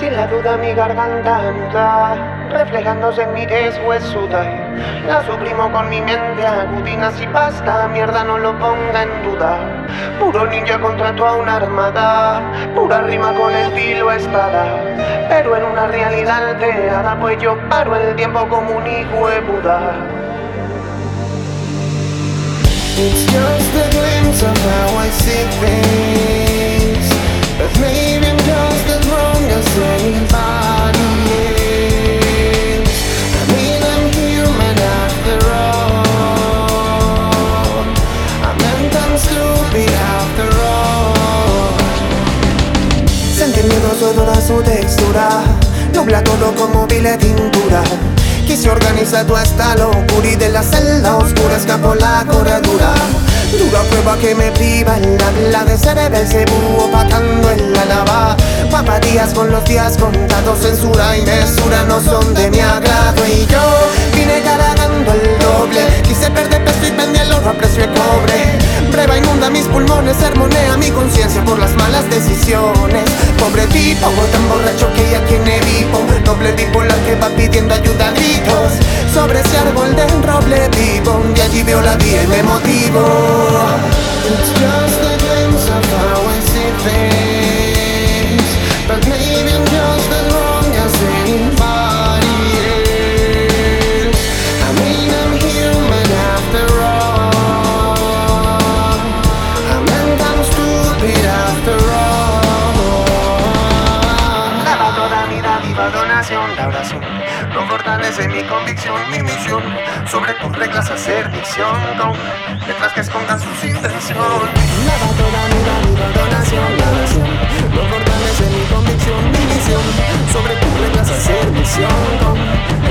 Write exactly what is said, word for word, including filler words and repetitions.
Sin la duda mi garganta muda, reflejándose en mi deshuesuda. La suprimo con mi mente agudinas y basta, mierda no lo ponga en duda. Puro ninja contra toda una armada, pura rima con el filo espada. Pero en una realidad alterada, pues yo paro el tiempo como un hijo de Buda. It's just a glimpse of how I see things, but maybe I'm just as wrong as anybody is. I mean I'm human after all, I meant I'm stupid after all. Sentimientos toda su textura, nubla todo como vile tintura, que se organiza toda esta locura y de la celda oscura escapó la corredura. Dura prueba que me priva el habla de ser Belcebú opacando en la lava. Papadías con los días contados, censura y mesura no son de mi agrado. Y yo vine cargando el doble, quise perder peso y vendí el oro a precio de cobre. Breva inunda mis pulmones, sermonea mi conciencia por las malas decisiones. Pobre tipo, tan borracho que ya tiene vivo, noble bipolar que va pidiendo ayuda a gritos. Sobre ese árbol de roble vivo, de allí veo la vida y me motivo. It's just a glimpse of how I see things, but maybe I'm just as wrong as anybody is. I mean I'm human after all, I meant I'm stupid after all. Daba toda mi dádiva donación, la oración no fortalece mi convicción, mi misión. Sobre tus reglas hacer dicción con letras que escondan sus intenciones. Daba toda mi dádiva donación, la oración no fortalece mi convicción, mi misión. Sobre tus reglas hacer misión con